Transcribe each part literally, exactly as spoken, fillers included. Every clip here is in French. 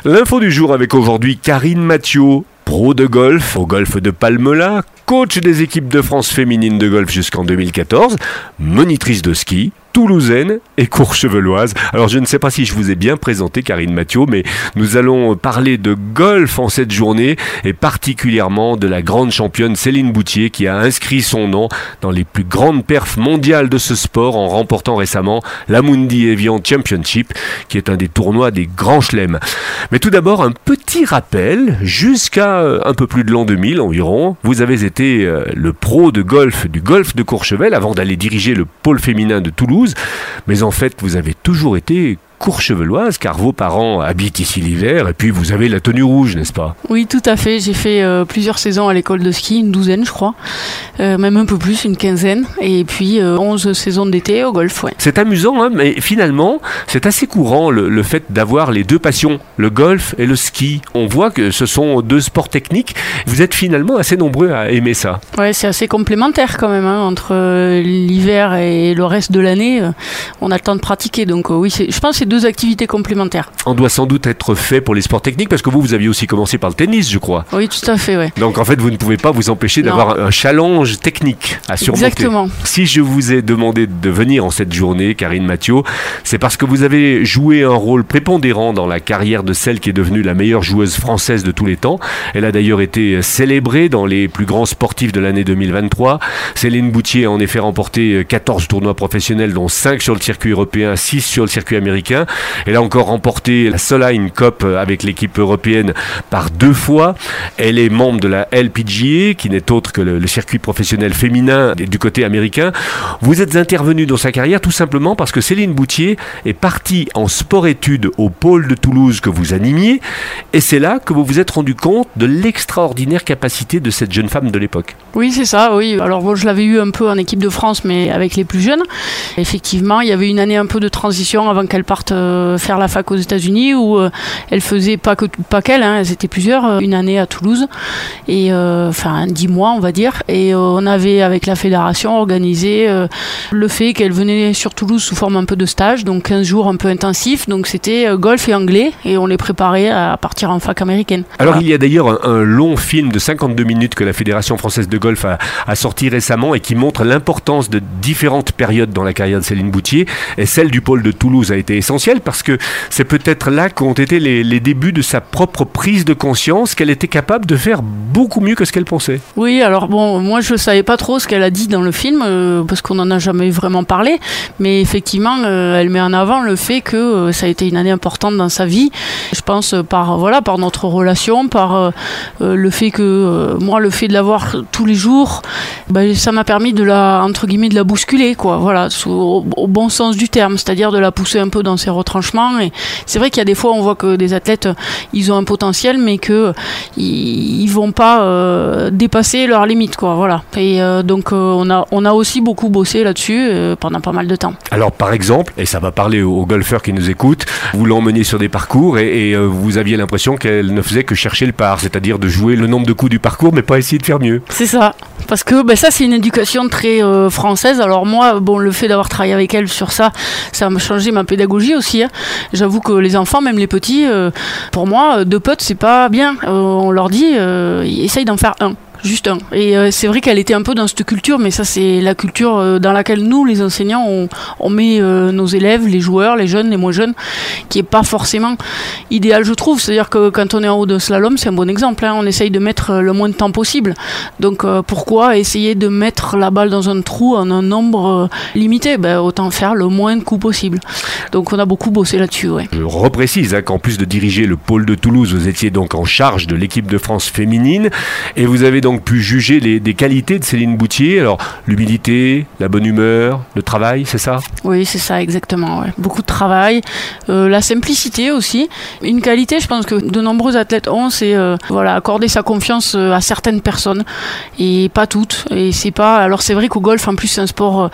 L'info du jour avec aujourd'hui Karine Mathieu, pro de golf au golf de Palmela, coach des équipes de France féminines de golf jusqu'en deux mille quatorze, monitrice de ski, toulousaine et courcheveloise. Alors je ne sais pas si je vous ai bien présenté Karine Mathieu, mais nous allons parler de golf en cette journée et particulièrement de la grande championne Céline Boutier qui a inscrit son nom dans les plus grandes perfs mondiales de ce sport en remportant récemment l'Amundi Evian Championship qui est un des tournois des grands chelems. Mais tout d'abord un petit rappel, jusqu'à un peu plus de l'an deux mille environ, vous avez été le pro de golf du golf de Courchevel avant d'aller diriger le pôle féminin de Toulouse. Mais en fait, vous avez toujours été courcheveloise, car vos parents habitent ici l'hiver, et puis vous avez la tenue rouge, n'est-ce pas ? Oui, tout à fait. J'ai fait euh, plusieurs saisons à l'école de ski, une douzaine, je crois, euh, même un peu plus, une quinzaine, et puis euh, onze saisons d'été au golf, ouais. C'est amusant, hein, mais finalement, c'est assez courant le, le fait d'avoir les deux passions, le golf et le ski. On voit que ce sont deux sports techniques. Vous êtes finalement assez nombreux à aimer ça. Ouais, c'est assez complémentaire quand même, hein, entre euh, l'hiver et le reste de l'année. Euh, on a le temps de pratiquer, donc euh, oui, c'est, je pense que c'est deux activités complémentaires. On doit sans doute être fait pour les sports techniques parce que vous, vous aviez aussi commencé par le tennis, je crois. Oui, tout à fait, ouais. Donc en fait, vous ne pouvez pas vous empêcher Non. d'avoir un challenge technique à surmonter. Exactement. Si je vous ai demandé de venir en cette journée, Karine Mathieu, c'est parce que vous avez joué un rôle prépondérant dans la carrière de celle qui est devenue la meilleure joueuse française de tous les temps. Elle a d'ailleurs été célébrée dans les plus grands sportifs de l'année deux mille vingt-trois. Céline Boutier a en effet remporté quatorze tournois professionnels, dont cinq sur le circuit européen, six sur le circuit américain. Elle a encore remporté la Solheim Cup avec l'équipe européenne par deux fois. Elle est membre de la L P G A, qui n'est autre que le, le circuit professionnel féminin du côté américain. Vous êtes intervenu dans sa carrière tout simplement parce que Céline Boutier est partie en sport-études au pôle de Toulouse que vous animiez, et c'est là que vous vous êtes rendu compte de l'extraordinaire capacité de cette jeune femme de l'époque. Oui, c'est ça, oui. Alors bon, je l'avais eu un peu en équipe de France, mais avec les plus jeunes. Effectivement, il y avait une année un peu de transition avant qu'elle parte euh, faire la fac aux États-Unis, où euh, elle faisait pas que pas qu'elle, hein, elles étaient plusieurs, euh, une année à Toulouse, et euh, enfin dix mois on va dire. Et euh, on avait avec la fédération organisé euh, le fait qu'elle venait sur Toulouse sous forme un peu de stage, donc quinze jours un peu intensifs. Donc c'était euh, golf et anglais, et on les préparait à partir en fac américaine. Alors voilà. Il y a d'ailleurs un, un long film de cinquante-deux minutes que la Fédération française de golf a, a sorti récemment et qui montre l'importance de différentes périodes dans la carrière de Céline Boutier. Et celle du pôle de Toulouse a été essentielle parce que c'est peut-être là qu'ont été les, les débuts de sa propre prise de conscience qu'elle était capable de faire beaucoup mieux que ce qu'elle pensait. Oui, alors bon, moi je ne savais pas trop ce qu'elle a dit dans le film euh, parce qu'on n'en a jamais vraiment parlé, mais effectivement euh, elle met en avant le fait que euh, ça a été une année importante dans sa vie. Je pense euh, par, voilà, par notre relation, par euh, euh, le fait que euh, moi le fait de la voir tous les jours, bah, ça m'a permis de la, entre guillemets, de la bousculer, quoi, voilà, sous, au, au bon sens du terme, c'est-à-dire de la pousser un peu dans ses retranchements. Et c'est vrai qu'il y a des fois on voit que des athlètes ils ont un potentiel mais que ils, ils vont pas euh, dépasser leurs limites, quoi, voilà. Et euh, donc euh, on a on a aussi beaucoup bossé là-dessus euh, pendant pas mal de temps. Alors par exemple, et ça va parler aux, aux golfeurs qui nous écoutent, vous l'emmeniez sur des parcours et, et euh, vous aviez l'impression qu'elle ne faisait que chercher le par, c'est-à-dire de jouer le nombre de coups du parcours mais pas essayer de faire mieux. C'est ça, parce que ben, ça c'est une éducation très euh, française. Alors moi, bon, le fait d'avoir travaillé avec elle sur ça, ça m'a changé ma pédagogie aussi, hein. J'avoue que les enfants, même les petits, euh, pour moi, deux putts, c'est pas bien. Euh, on leur dit, euh, essaye d'en faire un. Juste un. Et euh, c'est vrai qu'elle était un peu dans cette culture, mais ça c'est la culture euh, dans laquelle nous, les enseignants, on, on met euh, nos élèves, les joueurs, les jeunes, les moins jeunes, qui est pas forcément idéal, je trouve. C'est-à-dire que quand on est en haut de slalom, c'est un bon exemple, hein. On essaye de mettre le moins de temps possible. Donc euh, pourquoi essayer de mettre la balle dans un trou en un nombre euh, limité ? Ben, autant faire le moins de coups possible. Donc on a beaucoup bossé là-dessus, ouais. Je reprécise hein, qu'en plus de diriger le pôle de Toulouse, vous étiez donc en charge de l'équipe de France féminine et vous avez donc pu juger les, des qualités de Céline Boutier. Alors, l'humilité, la bonne humeur, le travail, c'est ça ? Oui, c'est ça, exactement. Ouais. Beaucoup de travail, euh, la simplicité aussi. Une qualité, je pense que de nombreux athlètes ont, c'est euh, voilà, accorder sa confiance à certaines personnes et pas toutes. Et c'est pas. Alors, c'est vrai qu'au golf, en plus, c'est un sport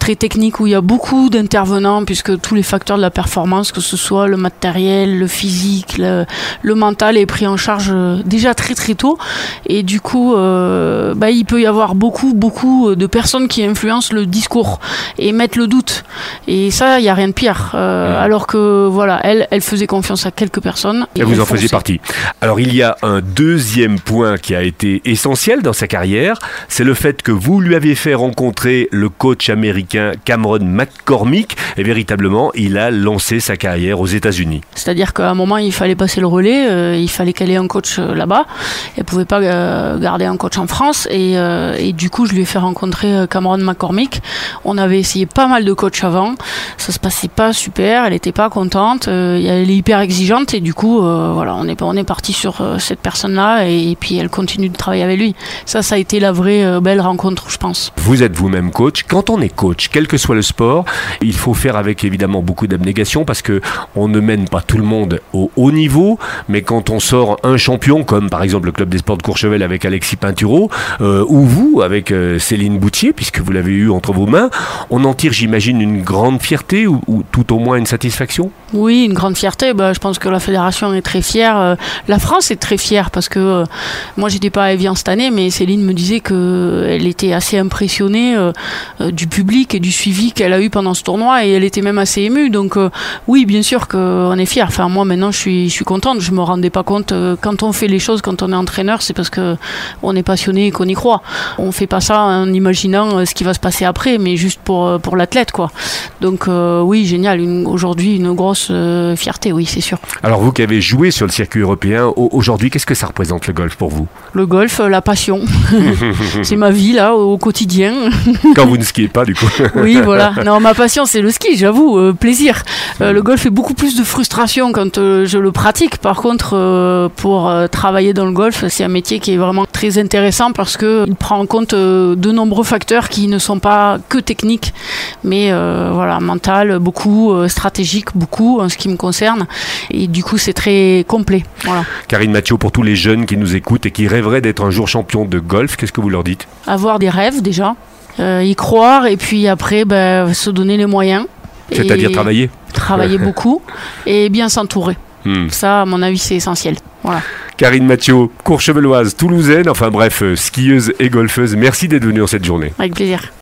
très technique où il y a beaucoup d'intervenants puisque tous les facteurs de la performance, que ce soit le matériel, le physique, le, le mental est pris en charge déjà très très tôt et du coup euh, bah, il peut y avoir beaucoup beaucoup de personnes qui influencent le discours et mettent le doute et ça il n'y a rien de pire euh, mmh. alors que voilà elle, elle faisait confiance à quelques personnes et, et vous en faisiez partie. Alors il y a un deuxième point qui a été essentiel dans sa carrière, c'est le fait que vous lui avez fait rencontrer le coach américain Cameron McCormick et véritablement il a lancé sa carrière aux États-Unis. C'est-à-dire qu'à un moment il fallait passer le relais, euh, il fallait qu'elle ait un coach euh, là-bas, elle pouvait pas euh, garder un coach en France et, euh, et du coup je lui ai fait rencontrer Cameron McCormick. On avait essayé pas mal de coachs avant, ça se passait pas super, elle était pas contente, euh, elle est hyper exigeante et du coup euh, voilà on est, on est parti sur euh, cette personne-là et, et puis elle continue de travailler avec lui. Ça, ça a été la vraie euh, belle rencontre, je pense. Vous êtes vous-même coach. Quand on est coach, quel que soit le sport, il faut faire avec évidemment beaucoup d'abnégation parce que on ne mène pas tout le monde au haut niveau, mais quand on sort un champion, comme par exemple le club des sports de Courchevel avec Alexis Pinturo, euh, ou vous avec euh, Céline Boutier, puisque vous l'avez eu entre vos mains, on en tire, j'imagine, une grande fierté ou, ou tout au moins une satisfaction? Oui, une grande fierté. Bah, je pense que la fédération est très fière. Euh, la France est très fière parce que euh, moi, j'étais pas à Evian cette année, mais Céline me disait qu'elle était assez impressionnée euh, euh, du public et du suivi qu'elle a eu pendant ce tournoi et elle était même assez émue. Donc euh, oui, bien sûr qu'on est fiers. Enfin, moi, maintenant, je suis, je suis contente. Je me rendais pas compte. Euh, quand on fait les choses, quand on est entraîneur, c'est parce qu'on est passionné et qu'on y croit. On fait pas ça en imaginant euh, ce qui va se passer après, mais juste pour, euh, pour l'athlète, quoi. Donc euh, oui, génial. Une, aujourd'hui, une grosse euh, fierté, oui, c'est sûr. Alors vous qui avez joué sur le circuit européen, aujourd'hui, qu'est-ce que ça représente le golf pour vous? Le golf, euh, la passion. C'est ma vie, là, au quotidien. Quand vous ne skiez pas, du coup. Oui, voilà. Non, ma passion, c'est le ski, j'avoue. Euh, plaisir. Euh, le golf est beaucoup plus de frustration quand euh, je le pratique. Par contre, euh, pour euh, travailler dans le golf, c'est un métier qui est vraiment très intéressant parce qu'il prend en compte euh, de nombreux facteurs qui ne sont pas que techniques, mais euh, voilà, mental, beaucoup, euh, stratégique, beaucoup, en ce qui me concerne. Et du coup, c'est très complet. Voilà. Karine Mathieu, pour tous les jeunes qui nous écoutent et qui rêveraient d'être un jour champion de golf, qu'est-ce que vous leur dites? Avoir des rêves, déjà. Euh, y croire et puis après, ben, se donner les moyens. C'est-à-dire travailler Travailler beaucoup et bien s'entourer. Hmm. Ça, à mon avis, c'est essentiel. Voilà. Karine Mathieu, courchevelloise, toulousaine, enfin bref, skieuse et golfeuse, merci d'être venue en cette journée. Avec plaisir.